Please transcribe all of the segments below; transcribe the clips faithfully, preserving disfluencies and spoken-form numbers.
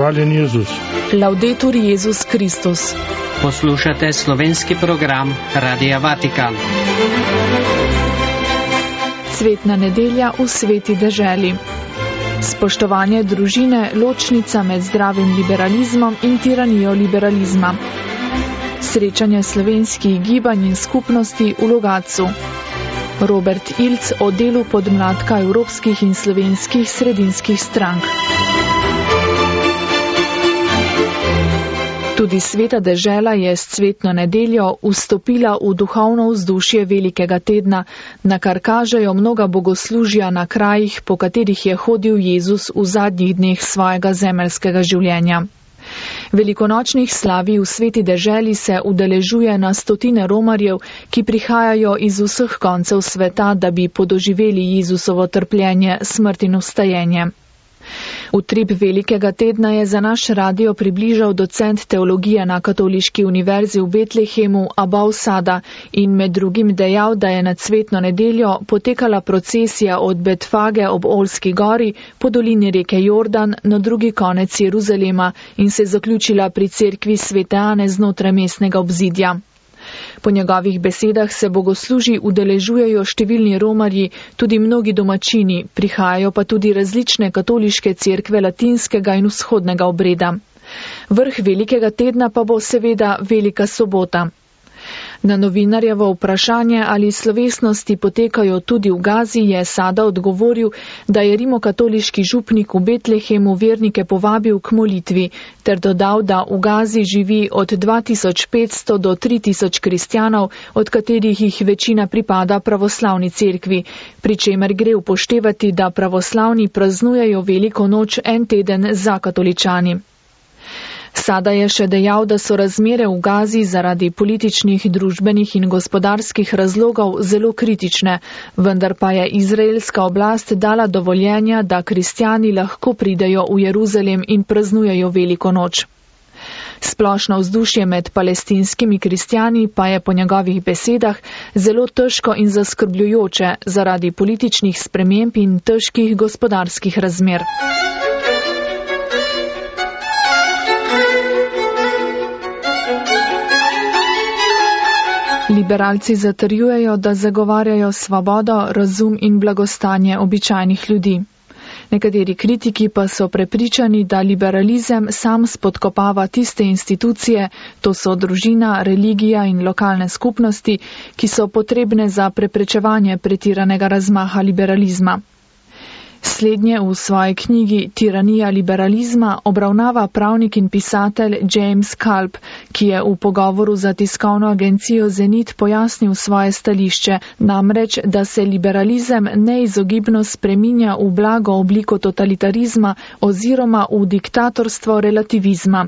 Hvaljen Jezus. Laudetur Jezus Kristus. Poslušate slovenski program Radia Vatikan. Cvetna nedelja v sveti deželi. Spoštovanje družine, ločnica med zdravim liberalizmom in tiranijo liberalizma. Srečanje slovenskih gibanj in skupnosti v Logatcu. Robert Ilc o delu podmladka evropskih in slovenskih sredinskih strank. Tudi sveta dežela je s cvetno nedeljo vstopila v duhovno vzdušje velikega tedna, na kar kažejo mnoga bogoslužja na krajih, po katerih je hodil Jezus v zadnjih dneh svojega zemeljskega življenja. Velikonočnih slavi v sveti deželi se udeležuje na stotine romarjev, ki prihajajo iz vseh koncev sveta, da bi podoživeli Jezusovo trpljenje, smrt in vstajenje. Utrip velikega tedna je za naš radio približal docent teologije na Katoliški univerzi v Betlehemu Abau Sada in med drugim dejal, da je na cvetno nedeljo potekala procesija od Betfage ob Olski gori po dolini reke Jordan na drugi konec Jeruzalema in se zaključila pri cerkvi Svete Ane znotraj mestnega obzidja. Po njegovih besedah se bogoslužji udeležujejo številni romarji, tudi mnogi domačini, prihajajo pa tudi različne katoliške cerkve latinskega in vzhodnega obreda. Vrh velikega tedna pa bo seveda Velika sobota. Na novinarjevo vprašanje, ali slovesnosti potekajo tudi v Gazi, je Sada odgovoril, da je rimokatoliški župnik v Betlehemu vernike povabil k molitvi, ter dodal, da v Gazi živi od dva tisoč petsto do tri tisoč kristjanov, od katerih jih večina pripada pravoslavni cerkvi, pri čemer gre upoštevati, da pravoslavni praznujejo veliko noč en teden za katoličani. Sada je še dejal, da so razmere v Gazi zaradi političnih, družbenih in gospodarskih razlogov zelo kritične, vendar pa je izraelska oblast dala dovoljenja, da kristjani lahko pridejo v Jeruzalem in praznujejo veliko noč. Splošno vzdušje med palestinskimi kristjani pa je po njegovih besedah zelo težko in zaskrbljujoče zaradi političnih sprememb in težkih gospodarskih razmer. Liberalci zatrjujejo, da zagovarjajo svobodo, razum in blagostanje običajnih ljudi. Nekateri kritiki pa so prepričani, da liberalizem sam spodkopava tiste institucije, to so družina, religija in lokalne skupnosti, ki so potrebne za preprečevanje pretiranega razmaha liberalizma. Slednje v svoji knjigi Tiranija liberalizma obravnava pravnik in pisatelj James Kalb, ki je v pogovoru za tiskovno agencijo Zenit pojasnil svoje stališče, namreč, da se liberalizem neizogibno spreminja v blago obliko totalitarizma oziroma v diktatorstvo relativizma.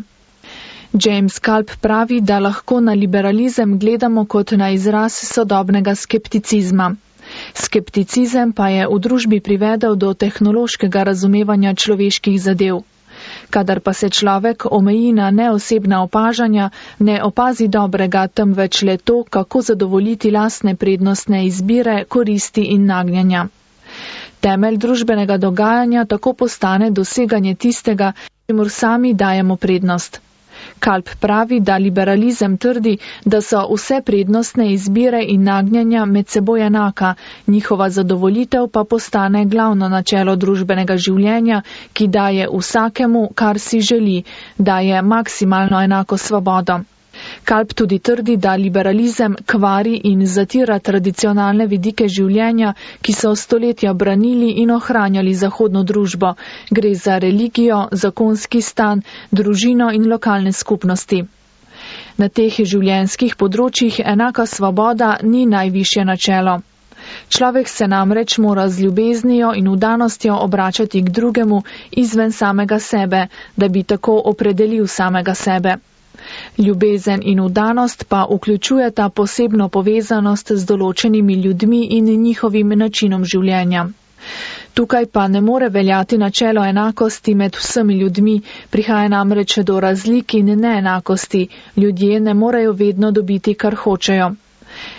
James Kalb pravi, da lahko na liberalizem gledamo kot na izraz sodobnega skepticizma. Skepticizem pa je v družbi privedel do tehnološkega razumevanja človeških zadev. Kadar pa se človek omeji na neosebna opažanja, ne opazi dobrega, temveč le to, kako zadovoljiti lastne prednostne izbire, koristi in nagnjanja. Temelj družbenega dogajanja tako postane doseganje tistega, čemur sami dajemo prednost. Kalb pravi, da liberalizem trdi, da so vse prednostne izbire in nagnjanja med seboj enaka, njihova zadovoljitev pa postane glavno načelo družbenega življenja, ki daje vsakemu, kar si želi, daje maksimalno enako svobodo. Kalb tudi trdi, da liberalizem kvari in zatira tradicionalne vidike življenja, ki so stoletja branili in ohranjali zahodno družbo. Gre za religijo, zakonski stan, družino in lokalne skupnosti. Na teh življenjskih področjih enaka svoboda ni najvišje načelo. Človek se namreč mora z ljubeznijo in vdanostjo obračati k drugemu izven samega sebe, da bi tako opredelil samega sebe. Ljubezen in vdanost pa vključujeta posebno povezanost z določenimi ljudmi in njihovim načinom življenja. Tukaj pa ne more veljati načelo enakosti med vsemi ljudmi, prihaja namreč do razlik in neenakosti, ljudje ne morejo vedno dobiti, kar hočejo.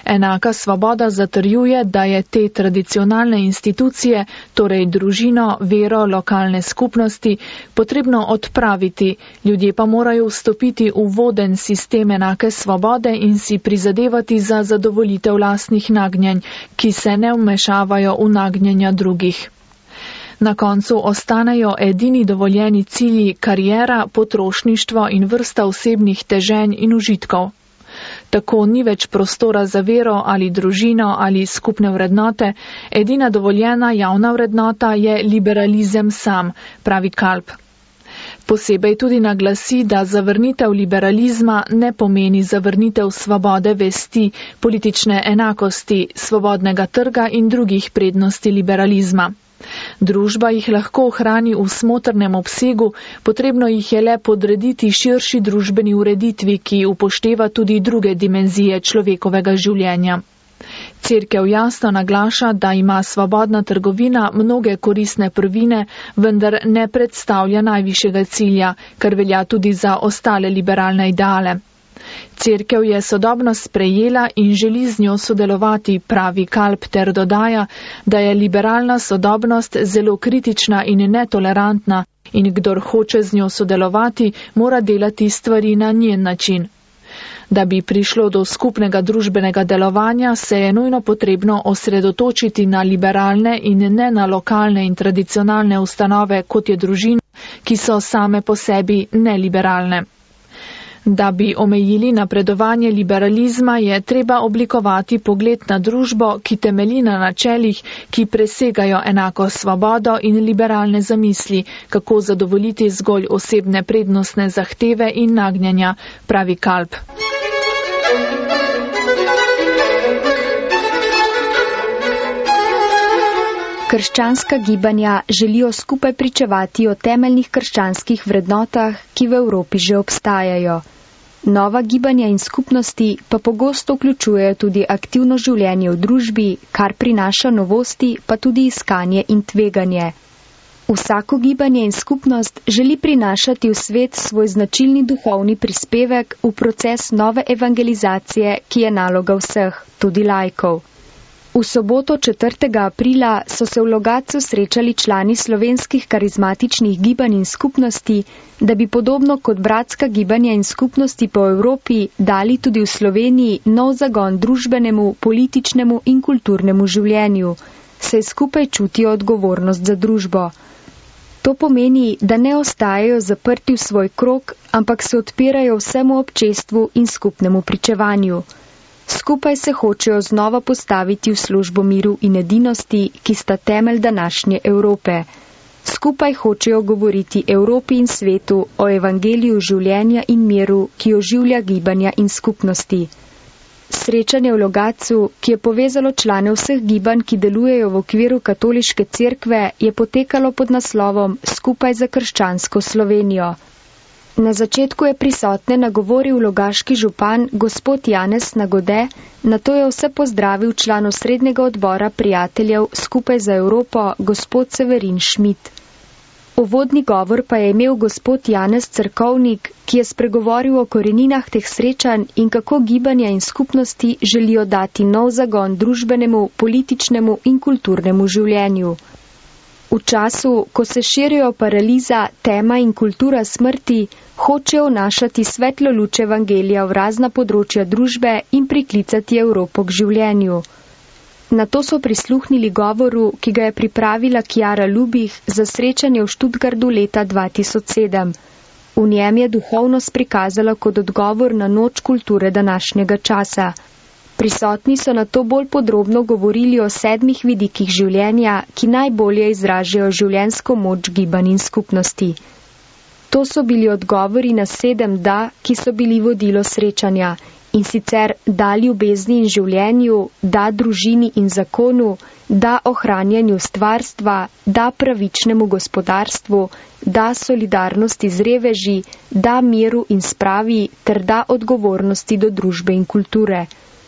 Enaka svoboda zatrjuje, da je te tradicionalne institucije, torej družino, vero, lokalne skupnosti, potrebno odpraviti, ljudje pa morajo vstopiti v voden sistem enake svobode in si prizadevati za zadovoljitev lastnih nagnjenj, ki se ne vmešavajo v nagnjenja drugih. Na koncu ostanejo edini dovoljeni cilji karijera, potrošništvo in vrsta osebnih teženj in užitkov. Tako ni več prostora za vero ali družino ali skupne vrednote, edina dovoljena javna vrednota je liberalizem sam, pravi Kalb. Posebej tudi naglasi, da zavrnitev liberalizma ne pomeni zavrnitev svobode vesti, politične enakosti, svobodnega trga in drugih prednosti liberalizma. Družba jih lahko ohrani v smotrnem obsegu, potrebno jih je le podrediti širši družbeni ureditvi, ki upošteva tudi druge dimenzije človekovega življenja. Cerkev jasno naglaša, da ima svobodna trgovina mnoge koristne prvine, vendar ne predstavlja najvišjega cilja, kar velja tudi za ostale liberalne ideale. Cerkev je sodobnost sprejela in želi z njo sodelovati, pravi Kalb ter dodaja, da je liberalna sodobnost zelo kritična in netolerantna in kdor hoče z njo sodelovati, mora delati stvari na njen način. Da bi prišlo do skupnega družbenega delovanja, se je nujno potrebno osredotočiti na liberalne in ne na lokalne in tradicionalne ustanove, kot je družina, ki so same po sebi neliberalne. Da bi omejili napredovanje liberalizma, je treba oblikovati pogled na družbo, ki temelji na načelih, ki presegajo enako svobodo in liberalne zamisli, kako zadovoljiti zgolj osebne prednostne zahteve in nagnjenja, pravi Kalb. Krščanska gibanja želijo skupaj pričevati o temeljnih krščanskih vrednotah, ki v Evropi že obstajajo. Nova gibanja in skupnosti pa pogosto vključujejo tudi aktivno življenje v družbi, kar prinaša novosti, pa tudi iskanje in tveganje. Vsako gibanje in skupnost želi prinašati v svet svoj značilni duhovni prispevek v proces nove evangelizacije, ki je naloga vseh, tudi laikov. V soboto četrtega aprila so se v Logatcu srečali člani slovenskih karizmatičnih gibanj in skupnosti, da bi podobno kot bratska gibanja in skupnosti po Evropi dali tudi v Sloveniji nov zagon družbenemu, političnemu in kulturnemu življenju, saj skupaj čutijo odgovornost za družbo. To pomeni, da ne ostajajo zaprti v svoj krog, ampak se odpirajo vsemu občestvu in skupnemu pričevanju. Skupaj se hočejo znova postaviti v službo miru in edinosti, ki sta temelj današnje Evrope. Skupaj hočejo govoriti Evropi in svetu o evangeliju življenja in miru, ki oživlja gibanja in skupnosti. Srečanje v Logatcu, ki je povezalo člane vseh gibanj, ki delujejo v okviru katoliške cerkve, je potekalo pod naslovom Skupaj za krščansko Slovenijo. Na začetku je prisotne nagovoril logaški župan gospod Janez Nagode, nato je vse pozdravil član osrednjega odbora prijateljev Skupaj za Evropo gospod Severin Šmit. Uvodni govor pa je imel gospod Janez Cerkovnik, ki je spregovoril o koreninah teh srečanj in kako gibanja in skupnosti želijo dati nov zagon družbenemu, političnemu in kulturnemu življenju. V času, ko se širijo paraliza, tema in kultura smrti, hočejo vnašati svetlo luč evangelija v razna področja družbe in priklicati Evropo k življenju. Nato so prisluhnili govoru, ki ga je pripravila Kjara Lubih za srečanje v Študgardu leta dva tisoč sedem. V njem je duhovnost prikazala kot odgovor na noč kulture današnjega časa. Prisotni so nato bolj podrobno govorili o sedmih vidikih življenja, ki najbolje izražajo življenjsko moč gibanj in skupnosti. To so bili odgovori na sedem da, ki so bili vodilo srečanja, in sicer da ljubezni in življenju, da družini in zakonu, da ohranjanju stvarstva, da pravičnemu gospodarstvu, da solidarnosti z reveži, da miru in spravi ter da odgovornosti do družbe in kulture.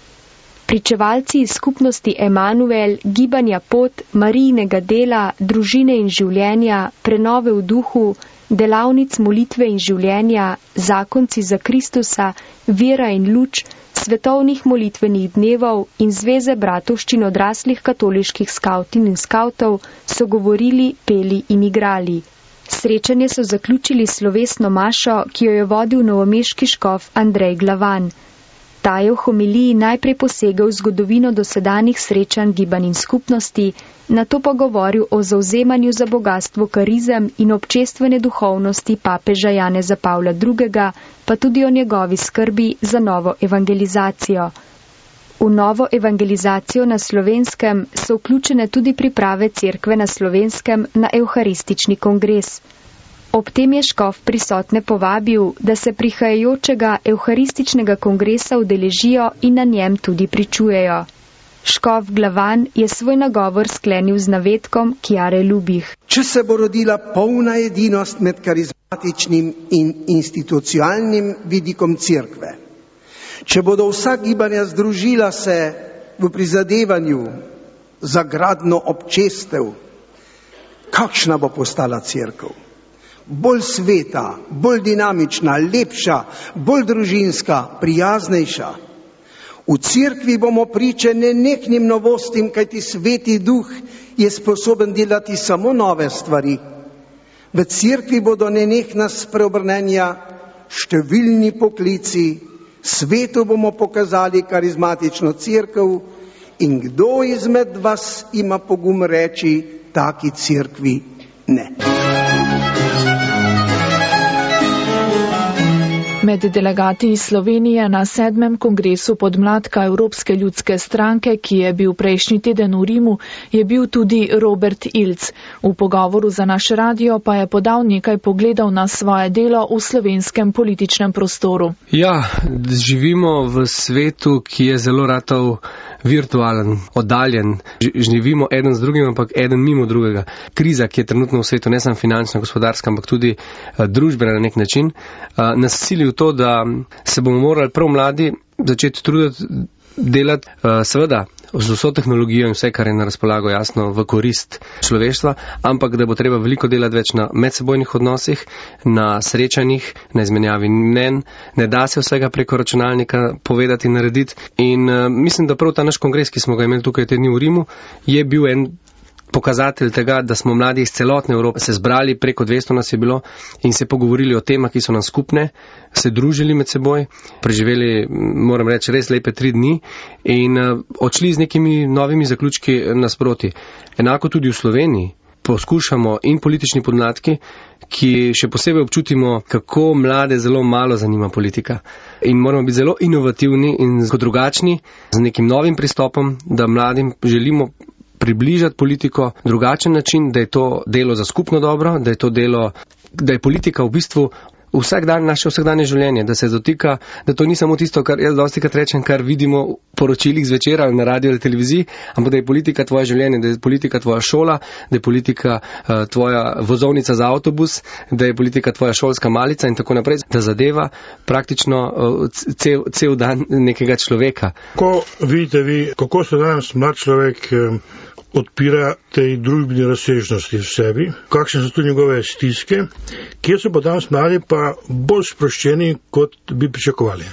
Pričevalci iz skupnosti Emanuel, gibanja Pot, Marijinega dela, družine in življenja, prenove v duhu, delavnic molitve in življenja, zakonci za Kristusa, vera in luč, svetovnih molitvenih dnevov in Zveze bratovščin odraslih katoliških skavtin in skavtov so govorili, peli in igrali. Srečanje so zaključili slovesno mašo, ki jo je vodil novomeški škof Andrej Glavan. Ta je v homiliji najprej posegel v zgodovino dosedanjih srečanj gibanj in skupnosti, nato pa govoril o zavzemanju za bogatstvo karizem in občestvene duhovnosti papeža Janeza Pavla drugega, pa tudi o njegovi skrbi za novo evangelizacijo. V novo evangelizacijo na Slovenskem so vključene tudi priprave cerkve na Slovenskem na evharistični kongres. Ob tem je škof prisotne povabil, da se prihajajočega evharističnega kongresa udeležijo in na njem tudi pričujejo. Škof Glavan je svoj nagovor sklenil z navedkom Chiare Lubich. Če se bo rodila polna edinost med karizmatičnim in institucionalnim vidikom cerkve, če bodo vsa gibanja združila se v prizadevanju za gradno občestev, kakšna bo postala cerkev? Bolj sveta, bolj dinamična, lepša, bolj družinska, prijaznejša. V cerkvi bomo priče nenehnim novostim, kajti Sveti Duh je sposoben delati samo nove stvari. V cerkvi bodo nenehna spreobrnenja, številni poklici, svetu bomo pokazali karizmatično cerkev in kdo izmed vas ima pogum reči taki cerkvi ne. Med delegati iz Slovenije na sedmem kongresu podmladka Evropske ljudske stranke, ki je bil prejšnji teden v Rimu, je bil tudi Robert Ilc. V pogovoru za naš radio pa je podal nekaj pogledov na svoje delo v slovenskem političnem prostoru. Ja, živimo v svetu, ki je zelo ratov virtualen, oddaljen. Živimo eden z drugim, ampak eden mimo drugega. Kriza, ki je trenutno v svetu, ne samo finančna, gospodarska, ampak tudi družbena na nek način, nas sili v to, da se bomo morali prav mladi začeti truditi, delati, seveda, z vso tehnologijo in vse, kar je na razpolago, jasno, v korist človeštva, ampak da bo treba veliko delati več na medsebojnih odnosih, na srečanjih, na izmenjavi mnenj, ne da se vsega preko računalnika povedati in narediti. In uh, mislim, da prav ta naš kongres, ki smo ga imeli tukaj te dni v Rimu, je bil en pokazatelj tega, da smo mladi iz celotne Evrope se zbrali, preko dvesto nas je bilo in se pogovorili o temah, ki so nam skupne, se družili med seboj, preživeli, moram reči, res lepe tri dni in uh, odšli z nekimi novimi zaključki nasproti. Enako tudi v Sloveniji poskušamo in politični podmladki, ki še posebej občutimo, kako mlade zelo malo zanima politika. In moramo biti zelo inovativni in drugačni, z nekim novim pristopom, da mladim želimo približati politiko drugačen način, da je to delo za skupno dobro, da je to delo, da je politika v bistvu vsak dan naše vsakdanje življenje, da se dotika, da to ni samo tisto, kar jaz dostikrat rečem, kar vidimo v poročilih zvečer ali na radio ali televiziji, ampak da je politika tvoje življenje, da je politika tvoja šola, da je politika uh, tvoja vozovnica za avtobus, da je politika tvoja šolska malica in tako naprej, da zadeva praktično uh, cel, cel dan nekega človeka. Ko vidite vi, kako se danes mlad človek um, odpira tej družbeni razsežnosti v sebi, kakšne so tu njegove stiske, kjer so pa danes mladi pa bolj sproščeni, kot bi pričakovali.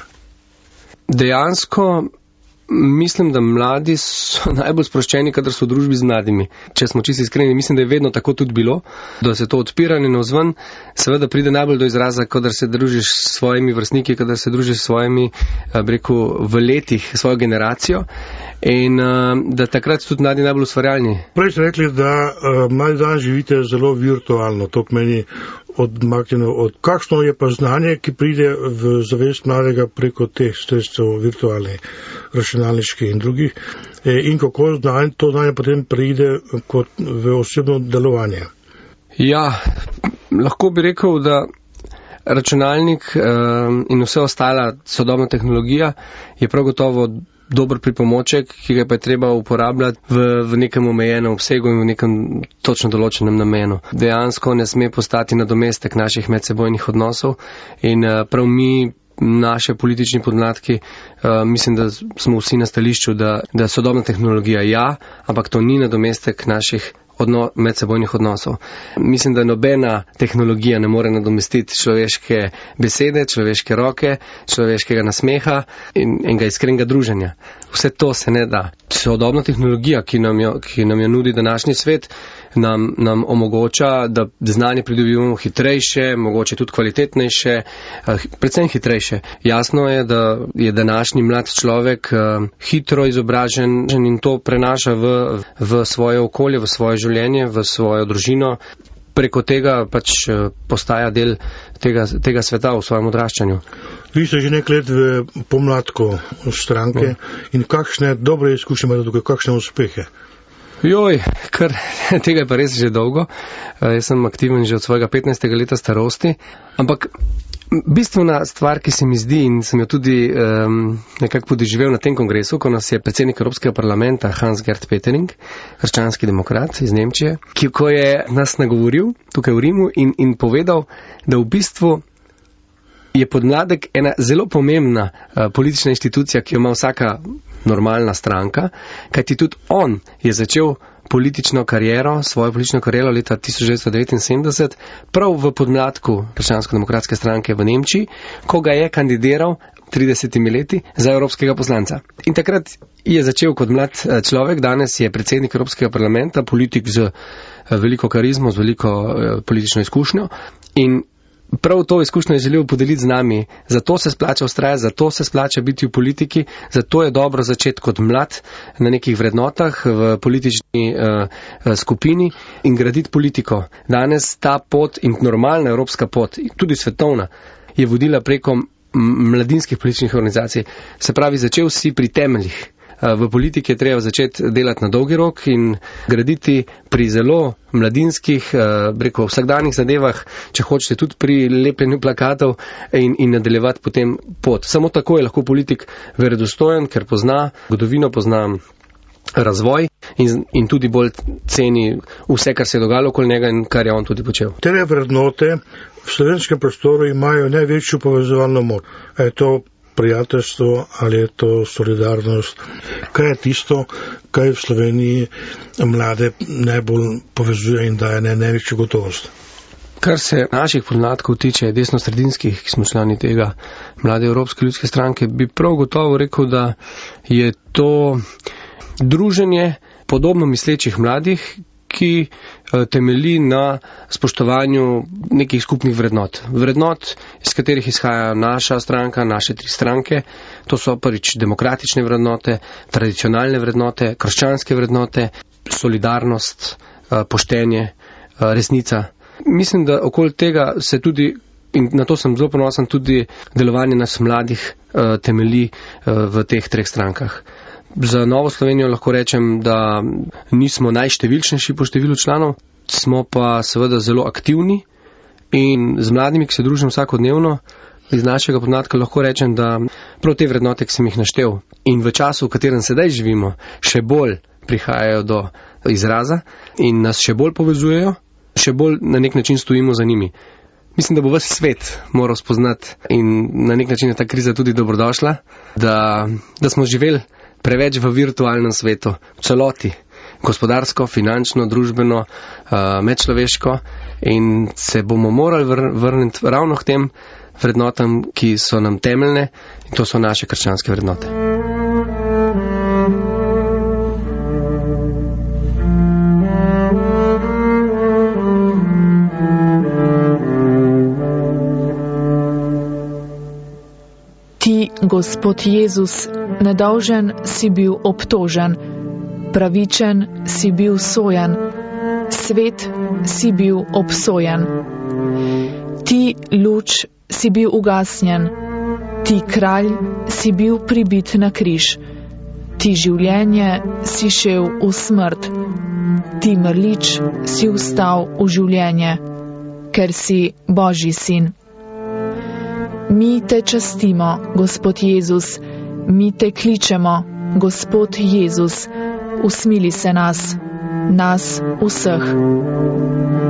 Dejansko mislim, da mladi so najbolj sproščeni, kadar so v družbi z mladimi. Če smo čisto iskreni, mislim, da je vedno tako tudi bilo, da se to odpiranje navzven seveda pride najbolj do izraza, kadar se družiš s svojimi vrstniki, kadar se družiš s svojimi, bi rekel, v letih, svojo generacijo. In da takrat so tudi mladi najbolj ustvarjalni. Prej ste rekli, da uh, mladi dan živite zelo virtualno, to pomeni odmaknjeno od. Kakšno je pa znanje, ki pride v zavest mladega preko teh sredstev virtualnih, računalniških in drugih, e, in kako znanje, to znanje potem pride kot v osebno delovanje? Ja, lahko bi rekel, da računalnik um, in vse ostala sodobna tehnologija je prav gotovo dober pripomoček, ki ga pa je treba uporabljati v, v nekem omejenem obsegu in v nekem točno določenem namenu. Dejansko ne sme postati nadomestek naših medsebojnih odnosov in uh, prav mi, naše politični podmladki, uh, mislim, da smo vsi na stališču, da, da sodobna tehnologija ja, ampak to ni nadomestek naših odno, medsebojnih odnosov. Mislim, da nobena tehnologija ne more nadomestiti človeške besede, človeške roke, človeškega nasmeha in enega iskrenega druženja. Vse to se ne da. Sodobna tehnologija, ki nam jo, ki nam jo nudi današnji svet, nam, nam omogoča, da znanje pridobivamo hitrejše, mogoče tudi kvalitetnejše, predvsem hitrejše. Jasno je, da je današnji mlad človek hitro izobražen in to prenaša v, v svoje okolje, v svoje življenje, v svojo družino. Preko tega pač postaja del tega, tega sveta v svojem odraščanju. Vi ste že nekaj let v pomladku stranke in kakšne dobre izkušnje imate tukaj, kakšne uspehe? Joj, kar tega je pa res že dolgo. Jaz sem aktiven že od svojega petnajstega leta starosti, ampak bistvena stvar, ki se mi zdi in sem jo tudi um, nekako podoživel na tem kongresu, ko nas je predsednik Evropskega parlamenta Hans-Gert Pöttering, krščanski demokrat iz Nemčije, ki ko je nas nagovoril tukaj v Rimu in, in povedal, da v bistvu je podmladek ena zelo pomembna uh, politična inštitucija, ki jo ima vsaka normalna stranka, kajti tudi on je začel politično kariero, svojo politično kariero leta tisoč devetsto devetinsedemdeset, prav v podmladku krščansko-demokratske stranke v Nemčiji, ko ga je kandidiral tridesetimi leti za evropskega poslanca. In takrat je začel kot mlad človek, danes je predsednik Evropskega parlamenta, politik z veliko karizmo, z veliko politično izkušnjo in prav to izkušnjo je želel podeliti z nami. Zato se splača vztrajati, zato se splača biti v politiki, zato je dobro začeti kot mlad na nekih vrednotah v politični uh, skupini in graditi politiko. Danes ta pot in normalna evropska pot, tudi svetovna, je vodila preko mladinskih političnih organizacij. Se pravi, začel si pri temeljih. V politiki je treba začeti delati na dolgi rok in graditi pri zelo mladinskih, preko vsakdanjih zadevah, če hočete tudi pri lepljenju plakatov in, in nadaljevati potem pot. Samo tako je lahko politik verodostojen, ker pozna zgodovino, pozna razvoj in, in tudi bolj ceni vse, kar se je dogajalo okoli njega in kar je on tudi počel. Tere vrednote v slovenskem prostoru imajo največjo povezovalno moč. Je to prijateljstvo ali je to solidarnost? Kaj je tisto, kaj v Sloveniji mlade najbolj povezuje in daje ne največjo gotovost? Kar se naših podmladkov tiče, desno-sredinskih, ki smo člani tega Mlade Evropske ljudske stranke, bi prav gotovo rekel, da je to druženje podobno mislečih mladih, ki temelji na spoštovanju nekih skupnih vrednot. Vrednot, iz katerih izhaja naša stranka, naše tri stranke. To so prvič demokratične vrednote, tradicionalne vrednote, krščanske vrednote, solidarnost, poštenje, resnica. Mislim, da okoli tega se tudi, in na to sem zelo ponosen, tudi delovanje nas mladih temelji v teh treh strankah. Za Novo Slovenijo lahko rečem, da nismo najštevilčnejši po številu članov, smo pa seveda zelo aktivni in z mladimi, ki se družim vsakodnevno, iz našega podmladka lahko rečem, da prav te vrednote, ki sem jih naštel in v času, v katerem sedaj živimo, še bolj prihajajo do izraza in nas še bolj povezujejo, še bolj na nek način stojimo za njimi. Mislim, da bo ves svet moral spoznati in na nek način je ta kriza tudi dobrodošla, da, da smo živeli preveč v virtualnem svetu, v celoti, gospodarsko, finančno, družbeno, medčloveško in se bomo morali vrniti ravno k tem vrednotam, ki so nam temeljne in to so naše krščanske vrednote. Ti, Gospod Jezus, nedolžen si bil obtožen, pravičen si bil sojen, svet si bil obsojen. Ti, luč, si bil ugasnjen, ti, kralj, si bil pribit na križ, ti, življenje, si šel v smrt, ti, mrlič, si vstal v življenje, ker si Božji sin. Mi te častimo, Gospod Jezus, mi te kličemo, Gospod Jezus, usmili se nas, nas vseh.